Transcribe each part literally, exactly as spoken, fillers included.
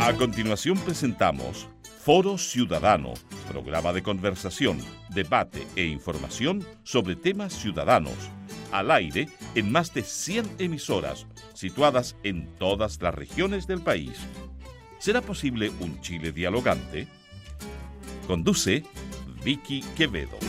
A continuación presentamos Foro Ciudadano, programa de conversación, debate e información sobre temas ciudadanos, al aire en más de cien emisoras, situadas en todas las regiones del país. ¿Será posible un Chile dialogante? Conduce Vicky Quevedo.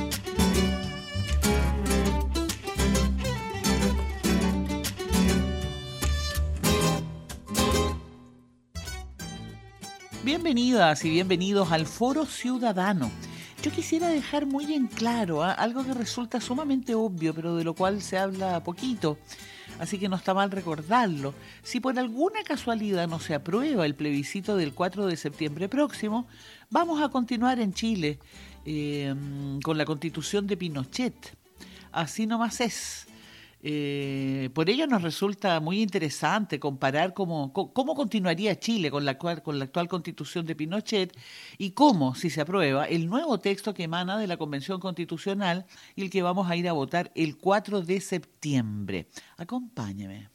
Bienvenidas y bienvenidos al Foro Ciudadano. Yo quisiera dejar muy en claro ¿eh? algo que resulta sumamente obvio, pero de lo cual se habla poquito, así que no está mal recordarlo. Si por alguna casualidad no se aprueba el plebiscito del cuatro de septiembre próximo, vamos a continuar en Chile eh, con la Constitución de Pinochet. Así nomás es. Eh, por ello nos resulta muy interesante comparar cómo, cómo continuaría Chile con la, actual, con la actual Constitución de Pinochet y cómo, si se aprueba, el nuevo texto que emana de la Convención Constitucional y el que vamos a ir a votar el cuatro de septiembre. Acompáñeme.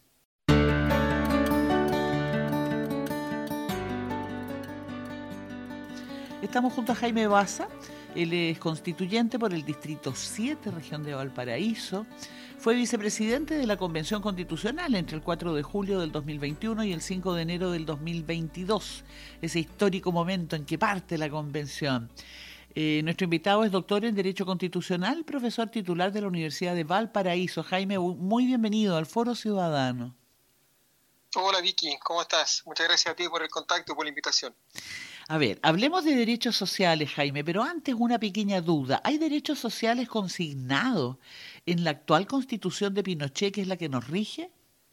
Estamos junto a Jaime Baza. Él es constituyente por el Distrito siete, región de Valparaíso. Fue vicepresidente de la Convención Constitucional entre el cuatro de julio del dos mil veintiuno y el cinco de enero del dos mil veintidós, ese histórico momento en que parte la convención. Eh, nuestro invitado es doctor en Derecho Constitucional, profesor titular de la Universidad de Valparaíso. Jaime, muy bienvenido al Foro Ciudadano. Hola Vicky, ¿cómo estás? Muchas gracias a ti por el contacto y por la invitación. A ver, hablemos de derechos sociales, Jaime, pero antes una pequeña duda. ¿Hay derechos sociales consignados en la actual Constitución de Pinochet, que es la que nos rige?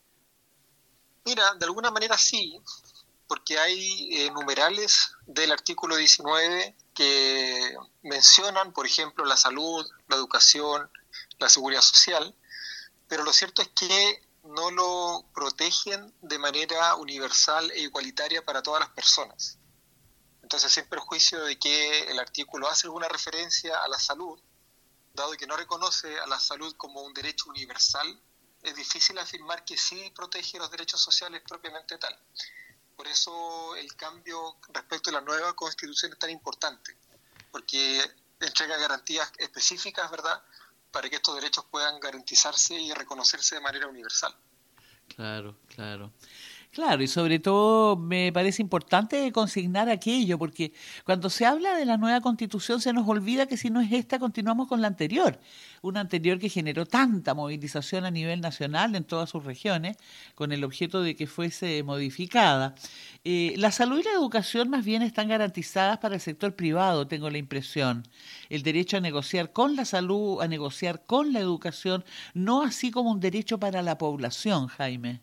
Mira, de alguna manera sí, porque hay eh, numerales del artículo diecinueve que mencionan, por ejemplo, la salud, la educación, la seguridad social, pero lo cierto es que no lo protegen de manera universal e igualitaria para todas las personas. Entonces, sin perjuicio de que el artículo hace alguna referencia a la salud, dado que no reconoce a la salud como un derecho universal, es difícil afirmar que sí protege los derechos sociales propiamente tal. Por eso el cambio respecto a la nueva Constitución es tan importante, porque entrega garantías específicas, ¿verdad?, para que estos derechos puedan garantizarse y reconocerse de manera universal. Claro, claro. Claro, y sobre todo me parece importante consignar aquello, porque cuando se habla de la nueva Constitución se nos olvida que si no es esta, continuamos con la anterior, una anterior que generó tanta movilización a nivel nacional en todas sus regiones, con el objeto de que fuese modificada. Eh, la salud y la educación más bien están garantizadas para el sector privado, tengo la impresión. El derecho a negociar con la salud, a negociar con la educación, no así como un derecho para la población, Jaime.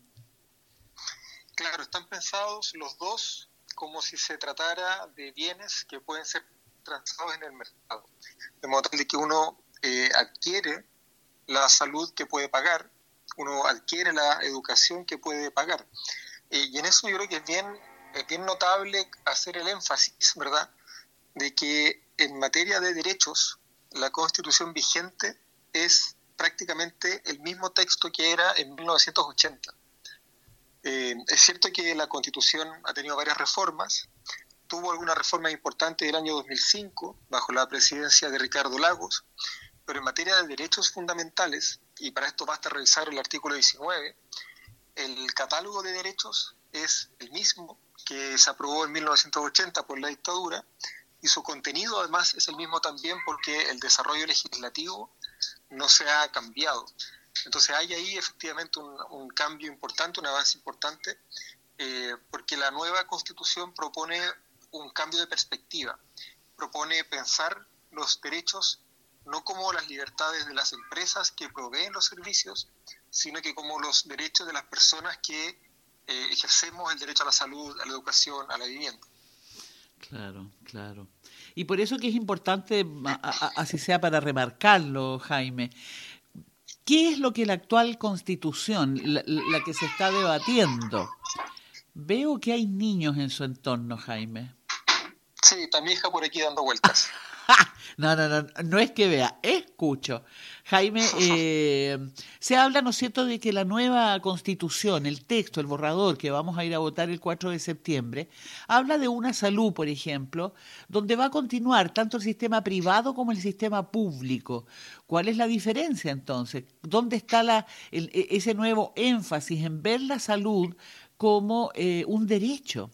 Claro, están pensados los dos como si se tratara de bienes que pueden ser transados en el mercado. De modo tal de que uno eh, adquiere la salud que puede pagar, uno adquiere la educación que puede pagar. Eh, y en eso yo creo que es bien, es bien notable hacer el énfasis, ¿verdad?, de que en materia de derechos, la Constitución vigente es prácticamente el mismo texto que era en mil novecientos ochenta. Eh, es cierto que la Constitución ha tenido varias reformas, tuvo algunas reformas importantes del año dos mil cinco, bajo la presidencia de Ricardo Lagos, pero en materia de derechos fundamentales, y para esto basta revisar el artículo diecinueve, el catálogo de derechos es el mismo que se aprobó en mil novecientos ochenta por la dictadura, y su contenido además es el mismo también porque el desarrollo legislativo no se ha cambiado. Entonces hay ahí efectivamente un, un cambio importante, un avance importante, eh, porque la nueva Constitución propone un cambio de perspectiva, propone pensar los derechos no como las libertades de las empresas que proveen los servicios, sino que como los derechos de las personas que eh, ejercemos el derecho a la salud, a la educación, a la vivienda. Claro, claro. Y por eso que es importante, a, a, así sea para remarcarlo, Jaime, ¿qué es lo que la actual Constitución, la, la que se está debatiendo? Veo que hay niños en su entorno, Jaime. Sí, está mi hija por aquí dando vueltas. No, no, no, no es que vea, escucho. Jaime, eh, se habla, ¿no es cierto?, de que la nueva constitución, el texto, el borrador que vamos a ir a votar el cuatro de septiembre, habla de una salud, por ejemplo, donde va a continuar tanto el sistema privado como el sistema público. ¿Cuál es la diferencia entonces? ¿Dónde está la, el, ese nuevo énfasis en ver la salud como eh, un derecho?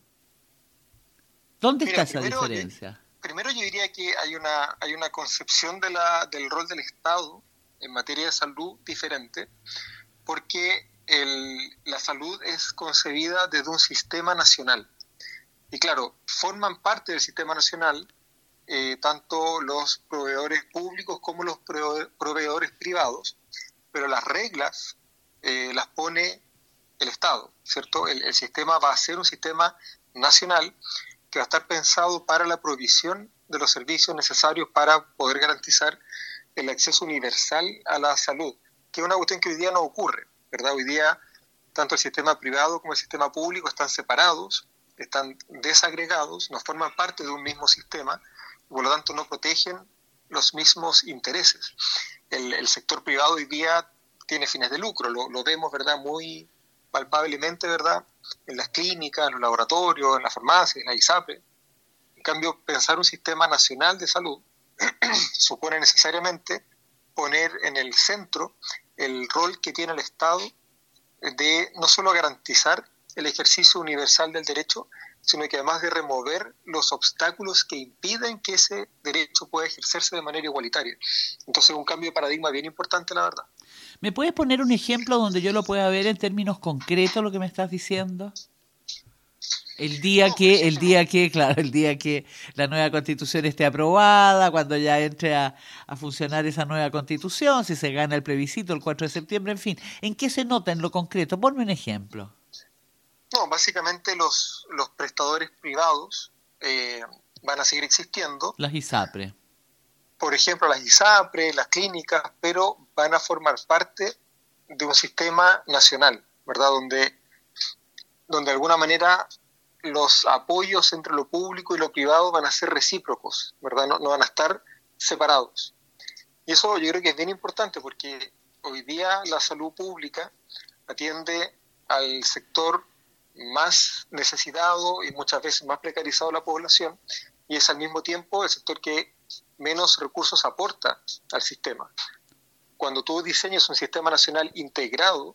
¿Dónde Mira, está esa primero, diferencia? Primero yo diría que hay una, hay una concepción de la, del rol del Estado en materia de salud diferente, porque el, la salud es concebida desde un sistema nacional. Y claro, forman parte del sistema nacional eh, tanto los proveedores públicos como los proveedores privados, pero las reglas eh, las pone el Estado, ¿cierto? El, el sistema va a ser un sistema nacional que va a estar pensado para la provisión de los servicios necesarios para poder garantizar el acceso universal a la salud, que es una cuestión que hoy día no ocurre, ¿verdad? Hoy día tanto el sistema privado como el sistema público están separados, están desagregados, no forman parte de un mismo sistema, y por lo tanto no protegen los mismos intereses. El, el sector privado hoy día tiene fines de lucro, lo, lo vemos, ¿verdad?, muy palpablemente, ¿verdad?, en las clínicas, en los laboratorios, en las farmacias, en la ISAPRE. En cambio, pensar un sistema nacional de salud supone necesariamente poner en el centro el rol que tiene el Estado de no solo garantizar el ejercicio universal del derecho, sino que además de remover los obstáculos que impiden que ese derecho pueda ejercerse de manera igualitaria. Entonces, un cambio de paradigma bien importante, la verdad. ¿Me puedes poner un ejemplo donde yo lo pueda ver en términos concretos lo que me estás diciendo? El día No, que, por el día que, claro, el día que la nueva constitución esté aprobada, cuando ya entre a, a funcionar esa nueva constitución, si se gana el plebiscito el cuatro de septiembre, en fin, ¿en qué se nota en lo concreto? Ponme un ejemplo. No, básicamente los, los prestadores privados eh, van a seguir existiendo. Las ISAPRE. Por ejemplo, las ISAPRE, las clínicas, pero van a formar parte de un sistema nacional, ¿verdad? Donde, donde de alguna manera los apoyos entre lo público y lo privado van a ser recíprocos, ¿verdad? No, no van a estar separados. Y eso yo creo que es bien importante porque hoy día la salud pública atiende al sector más necesitado y muchas veces más precarizado de la población, y es al mismo tiempo el sector que menos recursos aporta al sistema. Cuando tú diseñas un sistema nacional integrado,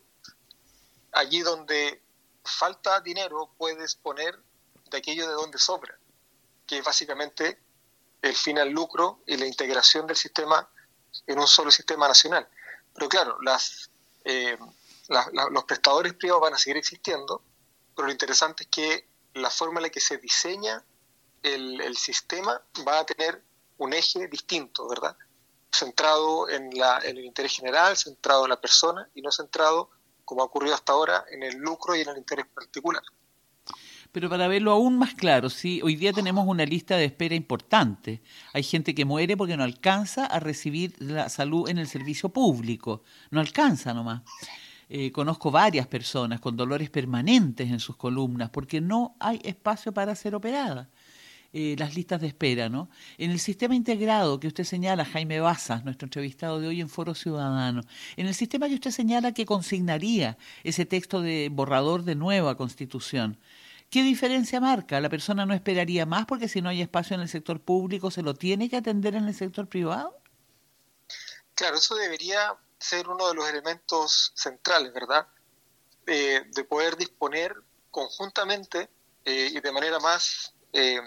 allí donde falta dinero puedes poner de aquello de donde sobra, que es básicamente el fin al lucro y la integración del sistema en un solo sistema nacional. Pero claro, las, eh, la, la, los prestadores privados van a seguir existiendo, pero lo interesante es que la forma en la que se diseña el, el sistema va a tener un eje distinto, ¿verdad? Centrado en, la, en el interés general, centrado en la persona y no centrado, como ha ocurrido hasta ahora, en el lucro y en el interés particular. Pero para verlo aún más claro, sí, hoy día tenemos una lista de espera importante. Hay gente que muere porque no alcanza a recibir la salud en el servicio público. No alcanza nomás. Eh, conozco varias personas con dolores permanentes en sus columnas porque no hay espacio para ser operadas. Eh, las listas de espera, ¿no? En el sistema integrado que usted señala, Jaime Baza, nuestro entrevistado de hoy en Foro Ciudadano, en el sistema que usted señala que consignaría ese texto de borrador de nueva constitución, ¿qué diferencia marca? ¿La persona no esperaría más porque si no hay espacio en el sector público se lo tiene que atender en el sector privado? Claro, eso debería ser uno de los elementos centrales, ¿verdad? Eh, de poder disponer conjuntamente eh, y de manera más eh,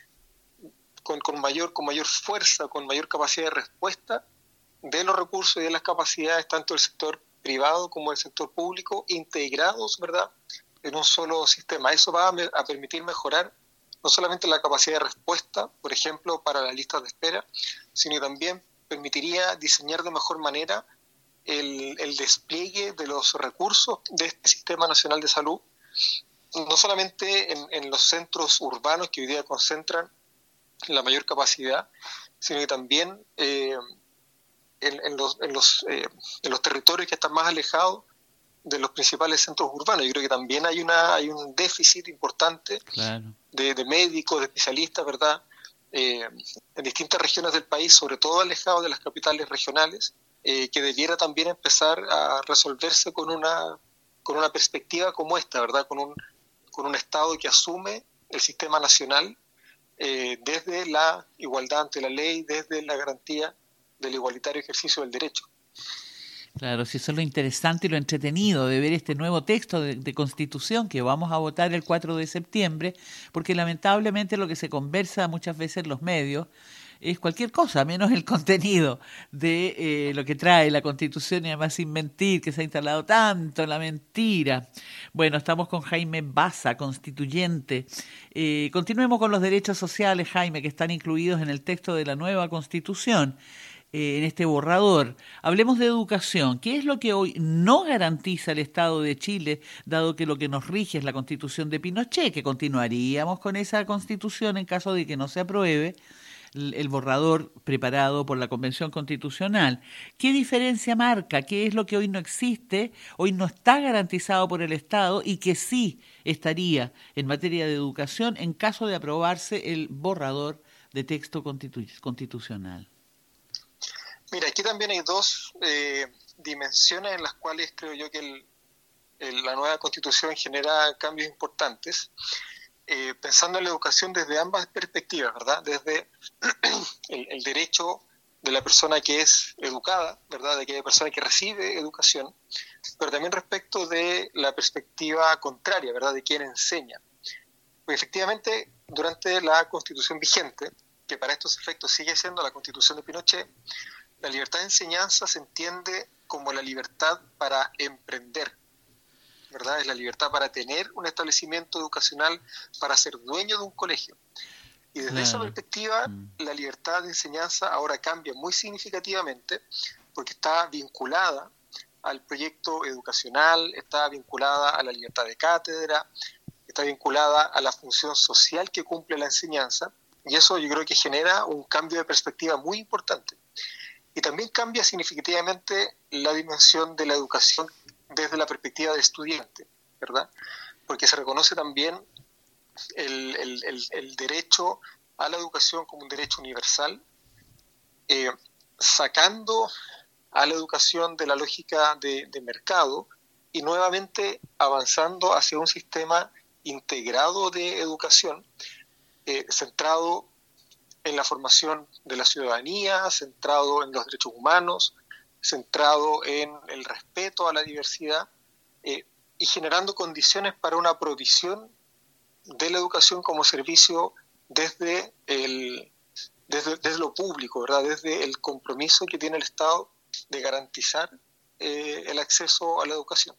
con, con mayor con mayor fuerza, con mayor capacidad de respuesta de los recursos y de las capacidades tanto del sector privado como del sector público integrados, ¿verdad?, en un solo sistema. Eso va a, me, a permitir mejorar no solamente la capacidad de respuesta, por ejemplo, para las listas de espera, sino también permitiría diseñar de mejor manera el, el despliegue de los recursos de este Sistema Nacional de Salud, no solamente en, en los centros urbanos que hoy día concentran la mayor capacidad, sino que también eh, en, en, los, en, los, eh, en los territorios que están más alejados de los principales centros urbanos. Yo creo que también hay una hay un déficit importante, claro, de, de médicos, de especialistas, ¿verdad?, eh, en distintas regiones del país, sobre todo alejados de las capitales regionales, eh, que debiera también empezar a resolverse con una, con una perspectiva como esta, ¿verdad? Con un, con un Estado que asume el sistema nacional eh, desde la igualdad ante la ley, desde la garantía del igualitario ejercicio del derecho. Claro, si eso es lo interesante y lo entretenido de ver este nuevo texto de, de Constitución que vamos a votar el cuatro de septiembre, porque lamentablemente lo que se conversa muchas veces en los medios es cualquier cosa, menos el contenido de eh, lo que trae la Constitución, y además sin mentir, que se ha instalado tanto en la mentira. Bueno, estamos con Jaime Baza, constituyente. Eh, continuemos con los derechos sociales, Jaime, que están incluidos en el texto de la nueva Constitución. Eh, en este borrador. Hablemos de educación. ¿Qué es lo que hoy no garantiza el Estado de Chile, dado que lo que nos rige es la Constitución de Pinochet, que continuaríamos con esa Constitución en caso de que no se apruebe el, el borrador preparado por la Convención Constitucional? ¿Qué diferencia marca? ¿Qué es lo que hoy no existe, hoy no está garantizado por el Estado y que sí estaría en materia de educación en caso de aprobarse el borrador de texto constitu- constitucional? Mira, aquí también hay dos eh, dimensiones en las cuales creo yo que el, el, la nueva Constitución genera cambios importantes, eh, pensando en la educación desde ambas perspectivas, ¿verdad? Desde el, el derecho de la persona que es educada, ¿verdad? De aquella persona que recibe educación, pero también respecto de la perspectiva contraria, ¿verdad? De quien enseña. Pues efectivamente, durante la Constitución vigente, que para estos efectos sigue siendo la Constitución de Pinochet, la libertad de enseñanza se entiende como la libertad para emprender, ¿verdad? Es la libertad para tener un establecimiento educacional, para ser dueño de un colegio. Y desde claro. esa perspectiva, mm. la libertad de enseñanza ahora cambia muy significativamente porque está vinculada al proyecto educacional, está vinculada a la libertad de cátedra, está vinculada a la función social que cumple la enseñanza, y eso yo creo que genera un cambio de perspectiva muy importante. Y también cambia significativamente la dimensión de la educación desde la perspectiva del estudiante, ¿verdad? Porque se reconoce también el, el, el, el derecho a la educación como un derecho universal, eh, sacando a la educación de la lógica de, de mercado y nuevamente avanzando hacia un sistema integrado de educación eh, centrado en la formación de la ciudadanía, centrado en los derechos humanos, centrado en el respeto a la diversidad eh, y generando condiciones para una provisión de la educación como servicio desde, el, desde, desde lo público, ¿verdad? Desde el compromiso que tiene el Estado de garantizar eh, el acceso a la educación.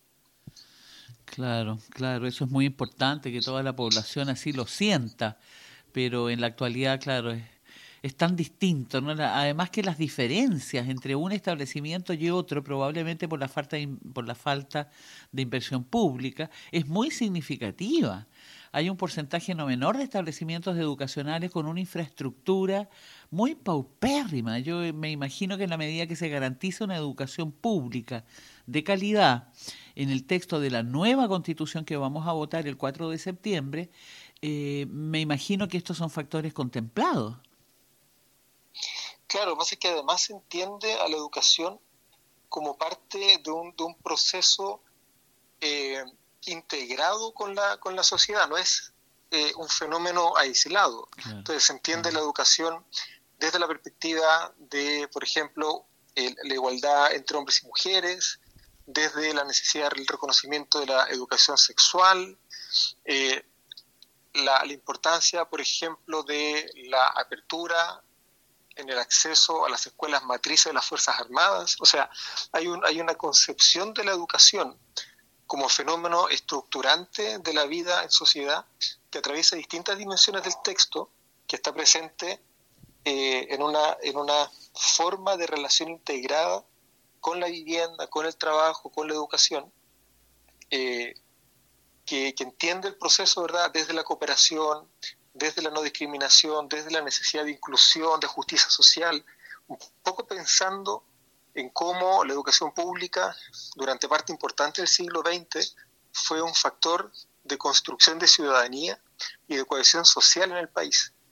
Claro, claro, eso es muy importante, que toda la población así lo sienta, pero en la actualidad, claro, es, es tan distinto, ¿no? Además que las diferencias entre un establecimiento y otro, probablemente por la falta de, por la falta de inversión pública, es muy significativa. Hay un porcentaje no menor de establecimientos educacionales con una infraestructura muy paupérrima. Yo me imagino que en la medida que se garantiza una educación pública de calidad en el texto de la nueva Constitución que vamos a votar el cuatro de septiembre, eh, me imagino que estos son factores contemplados. Claro, lo que pasa es que además se entiende a la educación como parte de un, de un proceso eh, integrado con la, con la sociedad, no es eh, un fenómeno aislado. Claro. Entonces se entiende claro. la educación desde la perspectiva de, por ejemplo, el, la igualdad entre hombres y mujeres, desde la necesidad del reconocimiento de la educación sexual, eh, la, la importancia, por ejemplo, de la apertura en el acceso a las escuelas matrices de las Fuerzas Armadas. O sea, hay, un, hay una concepción de la educación como fenómeno estructurante de la vida en sociedad que atraviesa distintas dimensiones del texto, que está presente eh, en, una, en una forma de relación integrada con la vivienda, con el trabajo, con la educación, eh, que, que entiende el proceso, ¿verdad?, desde la cooperación, desde la no discriminación, desde la necesidad de inclusión, de justicia social, un poco pensando en cómo la educación pública durante parte importante del siglo veinte fue un factor de construcción de ciudadanía y de cohesión social en el país.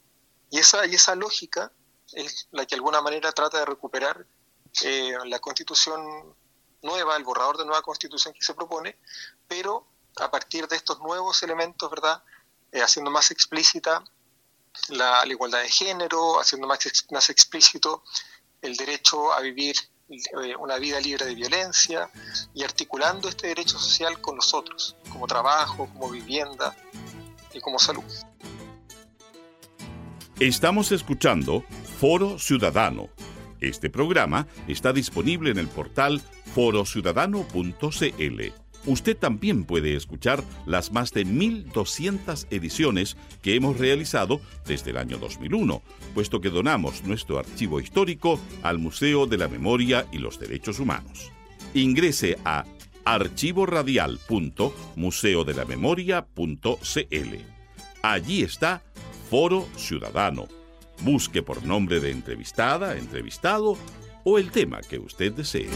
Y esa, y esa lógica es la que de alguna manera trata de recuperar eh, la Constitución nueva, el borrador de nueva Constitución que se propone, pero a partir de estos nuevos elementos, ¿verdad? Eh, haciendo más explícita la, la igualdad de género, haciendo más, ex, más explícito el derecho a vivir eh, una vida libre de violencia y articulando este derecho social con los otros, como trabajo, como vivienda y como salud. Estamos escuchando Foro Ciudadano. Este programa está disponible en el portal foro ciudadano punto c l. Usted también puede escuchar las más de mil doscientas ediciones que hemos realizado desde el año dos mil uno, puesto que donamos nuestro archivo histórico al Museo de la Memoria y los Derechos Humanos. Ingrese a archivo radial punto museo de la memoria punto c l. Allí está Foro Ciudadano. Busque por nombre de entrevistada, entrevistado o el tema que usted desee.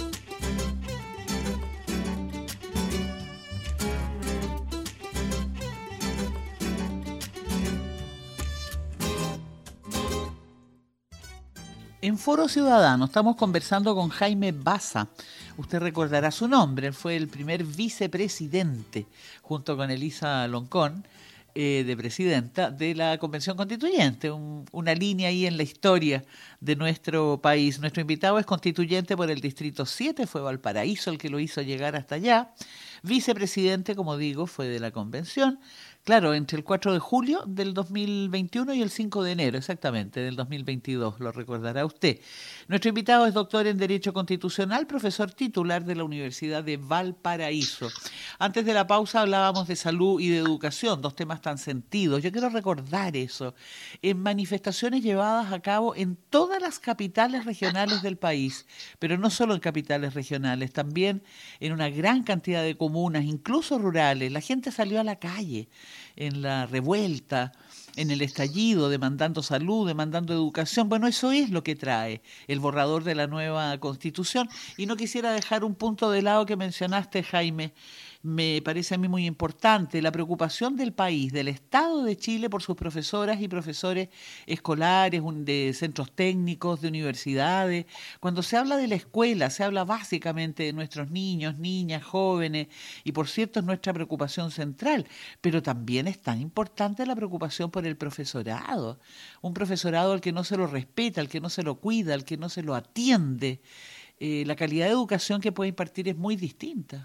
En Foro Ciudadano estamos conversando con Jaime Baza. Usted recordará su nombre, él fue el primer vicepresidente, junto con Elisa Loncón, eh, de presidenta de la Convención Constituyente, un, una línea ahí en la historia de nuestro país. Nuestro invitado es constituyente por el Distrito siete, fue Valparaíso el que lo hizo llegar hasta allá. Vicepresidente, como digo, fue de la Convención. Claro, entre el cuatro de julio del dos mil veintiuno y el cinco de enero, exactamente, del dos mil veintidós, lo recordará usted. Nuestro invitado es doctor en Derecho Constitucional, profesor titular de la Universidad de Valparaíso. Antes de la pausa hablábamos de salud y de educación, dos temas tan sentidos. Yo quiero recordar eso. En manifestaciones llevadas a cabo en todas las capitales regionales del país, pero no solo en capitales regionales, también en una gran cantidad de comunas, incluso rurales. La gente salió a la calle en la revuelta, en el estallido, demandando salud, demandando educación. Bueno, eso es lo que trae el borrador de la nueva Constitución. Y no quisiera dejar un punto de lado que mencionaste, Jaime. Me parece a mí muy importante la preocupación del país, del Estado de Chile por sus profesoras y profesores escolares, de centros técnicos, de universidades. Cuando se habla de la escuela, se habla básicamente de nuestros niños, niñas, jóvenes, y por cierto es nuestra preocupación central, pero también es tan importante la preocupación por el profesorado, un profesorado al que no se lo respeta, al que no se lo cuida, al que no se lo atiende. Eh, la calidad de educación que puede impartir es muy distinta.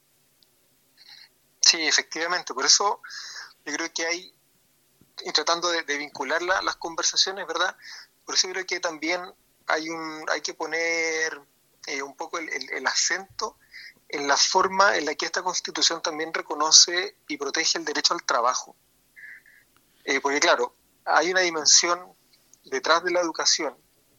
Sí, efectivamente, por eso yo creo que hay, y tratando de, de vincular la, las conversaciones, ¿verdad? Por eso creo que también hay un hay que poner eh, un poco el, el, el acento en la forma en la que esta Constitución también reconoce y protege el derecho al trabajo. Eh, porque claro, hay una dimensión detrás de la educación,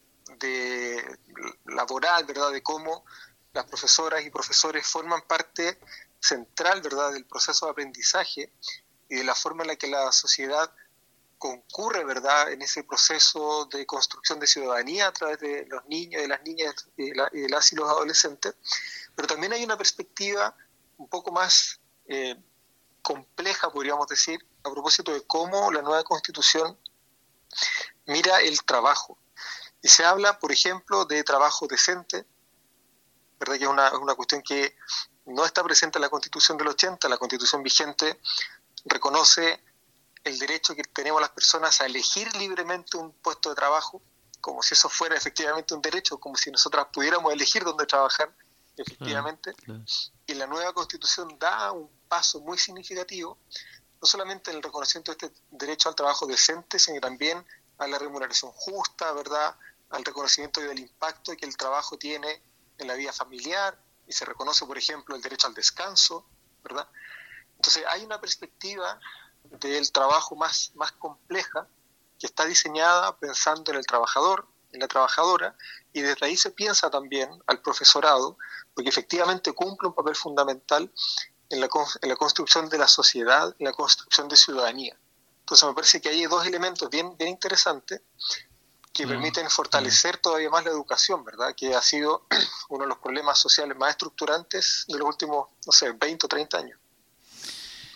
de laboral, ¿verdad? De cómo las profesoras y profesores forman parte central, ¿verdad?, del proceso de aprendizaje y de la forma en la que la sociedad concurre, ¿verdad?, en ese proceso de construcción de ciudadanía a través de los niños, de las niñas y de, la, y de las y los adolescentes. Pero también hay una perspectiva un poco más eh, compleja, podríamos decir, a propósito de cómo la nueva Constitución mira el trabajo. Y se habla, por ejemplo, de trabajo decente, ¿verdad?, que es una, una cuestión que no está presente en la Constitución del ochenta. La Constitución vigente reconoce el derecho que tenemos las personas a elegir libremente un puesto de trabajo, como si eso fuera efectivamente un derecho, como si nosotras pudiéramos elegir dónde trabajar, efectivamente. Claro, claro. Y la nueva Constitución da un paso muy significativo, no solamente en el reconocimiento de este derecho al trabajo decente, sino también a la remuneración justa, ¿verdad?, al reconocimiento del impacto que el trabajo tiene en la vida familiar, y se reconoce, por ejemplo, el derecho al descanso, ¿verdad? Entonces hay una perspectiva del trabajo más, más compleja que está diseñada pensando en el trabajador, en la trabajadora, y desde ahí se piensa también al profesorado, porque efectivamente cumple un papel fundamental en la, en la construcción de la sociedad, en la construcción de ciudadanía. Entonces me parece que hay dos elementos bien, bien interesantes que permiten fortalecer todavía más la educación, ¿verdad?, que ha sido uno de los problemas sociales más estructurantes de los últimos, no sé, veinte o treinta años.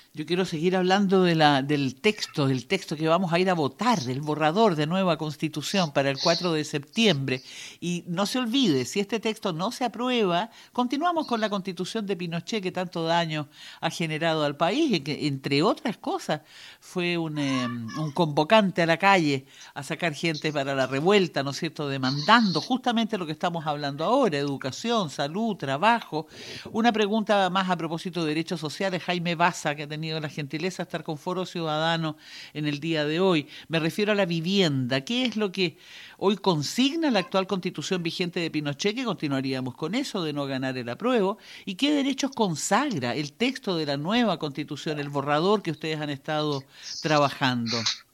Yo quiero seguir hablando de la, del texto, del texto que vamos a ir a votar, el borrador de nueva Constitución para el cuatro de septiembre. Y no se olvide, si este texto no se aprueba, continuamos con la Constitución de Pinochet que tanto daño ha generado al país y que, entre otras cosas, fue un, eh, un convocante a la calle a sacar gente para la revuelta, ¿no es cierto?, demandando justamente lo que estamos hablando ahora, educación, salud, trabajo. Una pregunta más a propósito de derechos sociales, Jaime Baza, que tenido la gentileza de estar con Foro Ciudadano en el día de hoy. Me refiero a la vivienda. ¿Qué es lo que hoy consigna la actual Constitución vigente de Pinochet, que continuaríamos con eso de no ganar el apruebo? ¿Y qué derechos consagra el texto de la nueva Constitución, el borrador que ustedes han estado trabajando?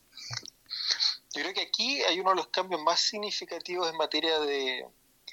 Yo creo que aquí hay uno de los cambios más significativos en materia de,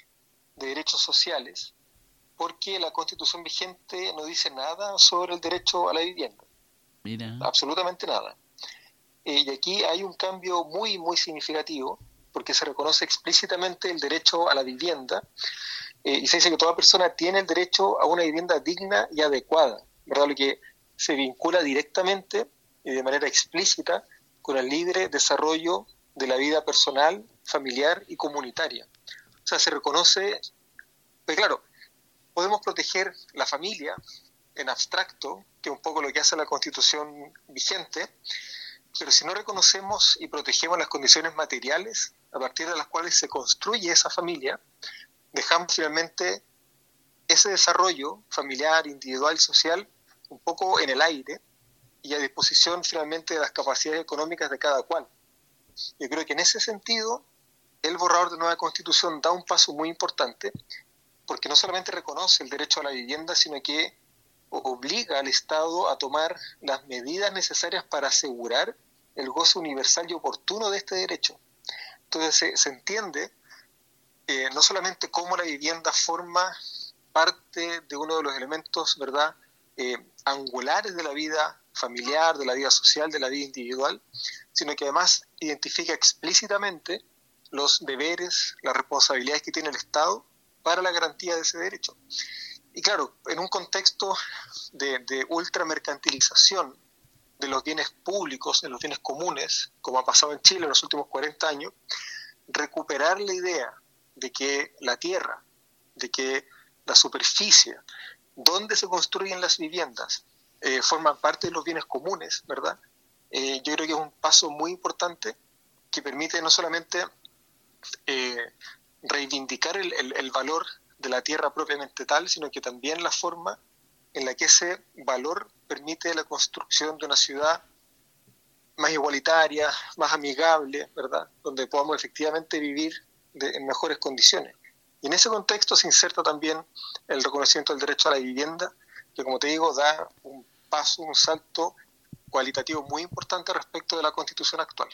de derechos sociales, porque la Constitución vigente no dice nada sobre el derecho a la vivienda. Mira. Absolutamente nada. Eh, y aquí hay un cambio muy, muy significativo, porque se reconoce explícitamente el derecho a la vivienda, eh, y se dice que toda persona tiene el derecho a una vivienda digna y adecuada, ¿verdad? Lo que se vincula directamente y de manera explícita con el libre desarrollo de la vida personal, familiar y comunitaria. O sea, se reconoce, pues claro, podemos proteger la familia en abstracto, que es un poco lo que hace la Constitución vigente, pero si no reconocemos y protegemos las condiciones materiales a partir de las cuales se construye esa familia, dejamos finalmente ese desarrollo familiar, individual y social un poco en el aire y a disposición finalmente de las capacidades económicas de cada cual. Yo creo que en ese sentido el borrador de nueva Constitución da un paso muy importante, porque no solamente reconoce el derecho a la vivienda, sino que obliga al Estado a tomar las medidas necesarias para asegurar el goce universal y oportuno de este derecho. Entonces se, se entiende eh, no solamente cómo la vivienda forma parte de uno de los elementos, ¿verdad?, eh, angulares de la vida familiar, de la vida social, de la vida individual, sino que además identifica explícitamente los deberes, las responsabilidades que tiene el Estado para la garantía de ese derecho. Y claro, en un contexto de, de ultramercantilización de los bienes públicos, de los bienes comunes, como ha pasado en Chile en los últimos cuarenta años, recuperar la idea de que la tierra, de que la superficie, donde se construyen las viviendas, eh, forman parte de los bienes comunes, ¿verdad? Eh, yo creo que es un paso muy importante que permite no solamente eh, reivindicar el, el, el valor de la tierra propiamente tal, sino que también la forma en la que ese valor permite la construcción de una ciudad más igualitaria, más amigable, ¿verdad?, donde podamos efectivamente vivir de, en mejores condiciones. Y en ese contexto se inserta también el reconocimiento del derecho a la vivienda, que, como te digo, da un paso, un salto cualitativo muy importante respecto de la Constitución actual.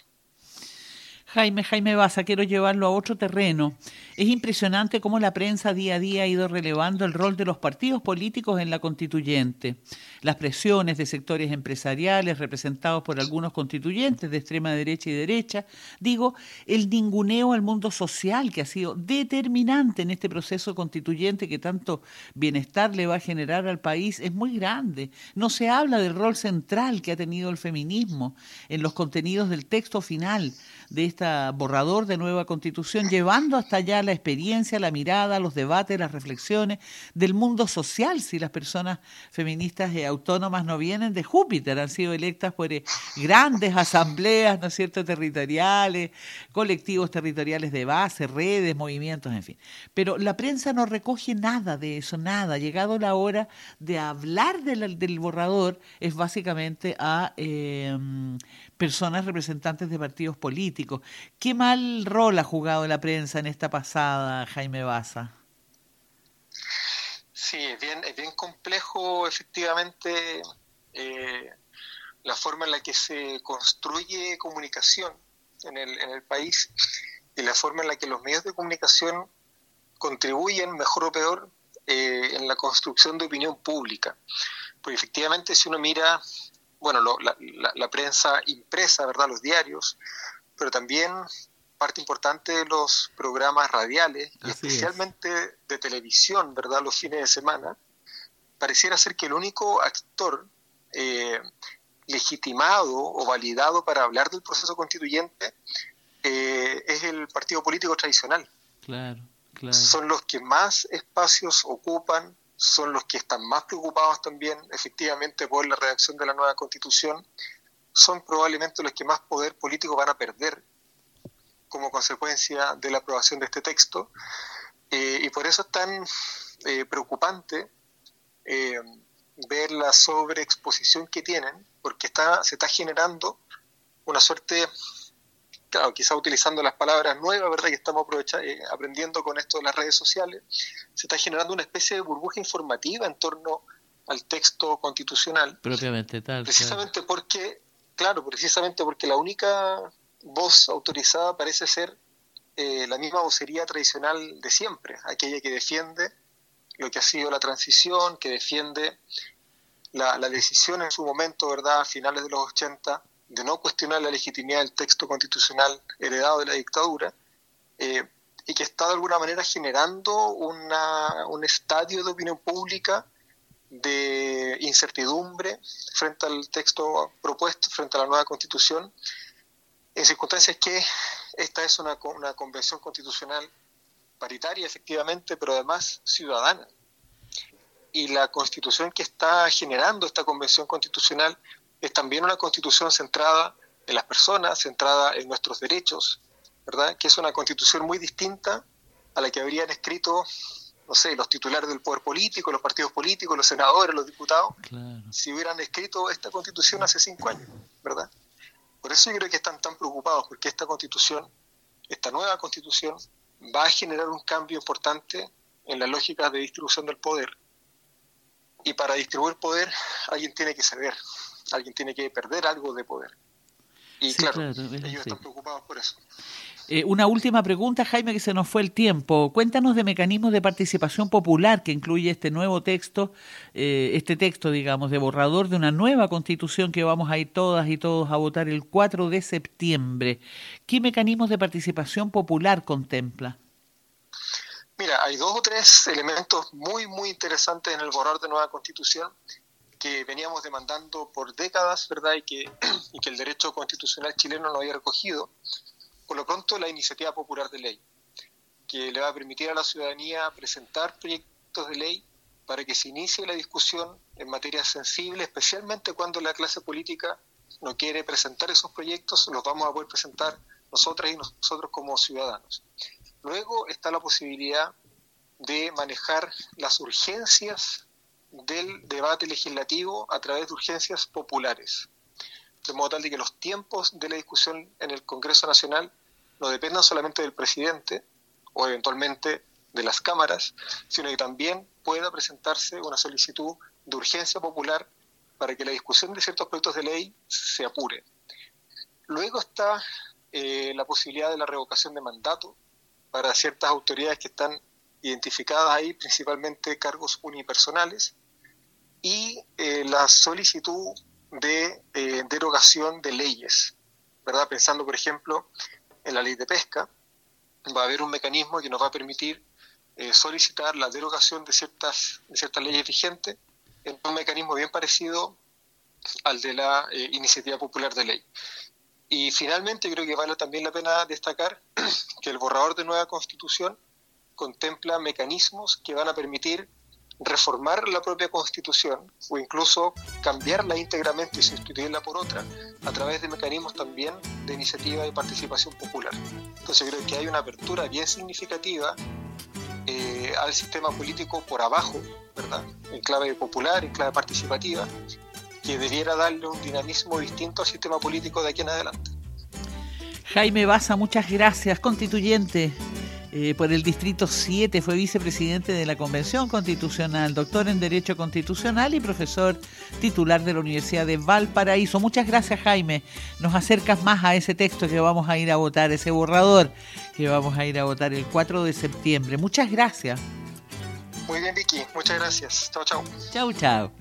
Jaime, Jaime Baza, quiero llevarlo a otro terreno. Es impresionante cómo la prensa día a día ha ido relevando el rol de los partidos políticos en la constituyente. Las presiones de sectores empresariales representados por algunos constituyentes de extrema derecha y derecha. Digo, el ninguneo al mundo social que ha sido determinante en este proceso constituyente que tanto bienestar le va a generar al país es muy grande. No se habla del rol central que ha tenido el feminismo en los contenidos del texto final de este borrador de nueva Constitución, llevando hasta allá la experiencia, la mirada, los debates, las reflexiones del mundo social. Si las personas feministas y autónomas no vienen de Júpiter, han sido electas por eh, grandes asambleas, ¿no es cierto?, territoriales, colectivos territoriales de base, redes, movimientos, en fin. Pero la prensa no recoge nada de eso, nada. Llegado la hora de hablar del, del borrador, es básicamente a eh, personas representantes de partidos políticos. ¿Qué mal rol ha jugado la prensa en esta pasada, Jaime Baza? Sí, es bien, es bien complejo efectivamente eh, la forma en la que se construye comunicación en el, en el país y la forma en la que los medios de comunicación contribuyen, mejor o peor, eh, en la construcción de opinión pública. Porque efectivamente si uno mira, bueno, lo, la, la, la prensa impresa, ¿verdad?, los diarios, pero también parte importante de los programas radiales, y especialmente es. de televisión, ¿verdad?, los fines de semana, pareciera ser que el único actor eh, legitimado o validado para hablar del proceso constituyente eh, es el partido político tradicional. Claro, claro. Son los que más espacios ocupan, son los que están más preocupados también efectivamente por la redacción de la nueva Constitución, son probablemente los que más poder político van a perder como consecuencia de la aprobación de este texto, eh, y por eso es tan eh, preocupante eh, ver la sobreexposición que tienen, porque está, se está generando una suerte, claro, quizá utilizando las palabras nuevas, ¿verdad?, que estamos eh, aprendiendo con esto de las redes sociales, se está generando una especie de burbuja informativa en torno al texto constitucional. Propiamente tal. Precisamente claro. porque, claro, precisamente porque la única voz autorizada parece ser eh, la misma vocería tradicional de siempre, aquella que defiende lo que ha sido la transición, que defiende la, la decisión en su momento, ¿verdad?, a finales de los ochenta, de no cuestionar la legitimidad del texto constitucional heredado de la dictadura, eh, y que está de alguna manera generando una, un estadio de opinión pública de incertidumbre frente al texto propuesto, frente a la nueva Constitución, en circunstancias que esta es una, una convención constitucional paritaria, efectivamente, pero además ciudadana. Y la Constitución que está generando esta convención constitucional es también una Constitución centrada en las personas, centrada en nuestros derechos, ¿verdad?, que es una Constitución muy distinta a la que habrían escrito, no sé, los titulares del poder político, los partidos políticos, los senadores, los diputados, claro, si hubieran escrito esta Constitución hace cinco años, ¿verdad? Por eso yo creo que están tan preocupados, porque esta Constitución, esta nueva Constitución, va a generar un cambio importante en las lógicas de distribución del poder. Y para distribuir poder, alguien tiene que ceder, alguien tiene que perder algo de poder. Y sí, claro, claro, ellos sí. están preocupados por eso. Eh, una última pregunta, Jaime, que se nos fue el tiempo. Cuéntanos de mecanismos de participación popular que incluye este nuevo texto, eh, este texto, digamos, de borrador de una nueva Constitución que vamos a ir todas y todos a votar el cuatro de septiembre. ¿Qué mecanismos de participación popular contempla? Mira, hay dos o tres elementos muy, muy interesantes en el borrador de nueva Constitución que veníamos demandando por décadas, ¿verdad?, y que, y que el derecho constitucional chileno no había recogido. Por lo pronto, la iniciativa popular de ley, que le va a permitir a la ciudadanía presentar proyectos de ley para que se inicie la discusión en materias sensibles, especialmente cuando la clase política no quiere presentar esos proyectos, los vamos a poder presentar nosotras y nosotros como ciudadanos. Luego está la posibilidad de manejar las urgencias del debate legislativo a través de urgencias populares, de modo tal de que los tiempos de la discusión en el Congreso Nacional no dependan solamente del presidente o eventualmente de las cámaras, sino que también pueda presentarse una solicitud de urgencia popular para que la discusión de ciertos proyectos de ley se apure. Luego está eh, la posibilidad de la revocación de mandato para ciertas autoridades que están identificadas ahí, principalmente cargos unipersonales, y eh, la solicitud de eh, derogación de leyes, ¿verdad? Pensando, por ejemplo, en la ley de pesca, va a haber un mecanismo que nos va a permitir eh, solicitar la derogación de ciertas, de ciertas leyes vigentes, en un mecanismo bien parecido al de la eh, iniciativa popular de ley. Y finalmente creo que vale también la pena destacar que el borrador de nueva Constitución contempla mecanismos que van a permitir reformar la propia Constitución o incluso cambiarla íntegramente y sustituirla por otra a través de mecanismos también de iniciativa y participación popular. Entonces creo que hay una apertura bien significativa eh, al sistema político por abajo, ¿verdad?, en clave popular, en clave participativa, que debiera darle un dinamismo distinto al sistema político de aquí en adelante. Jaime Baza, muchas gracias, constituyente. Eh, por el Distrito siete, fue vicepresidente de la Convención Constitucional, doctor en Derecho Constitucional y profesor titular de la Universidad de Valparaíso. Muchas gracias, Jaime. Nos acercas más a ese texto que vamos a ir a votar, ese borrador que vamos a ir a votar el cuatro de septiembre. Muchas gracias. Muy bien, Vicky. Muchas gracias. Chao, chao. Chao, chao.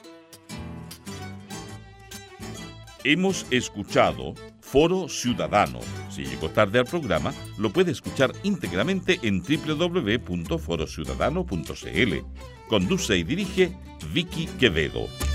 Hemos escuchado Foro Ciudadano. Si llegó tarde al programa, lo puede escuchar íntegramente en doble u doble u doble u punto foro ciudadano punto c l. Conduce y dirige Vicky Quevedo.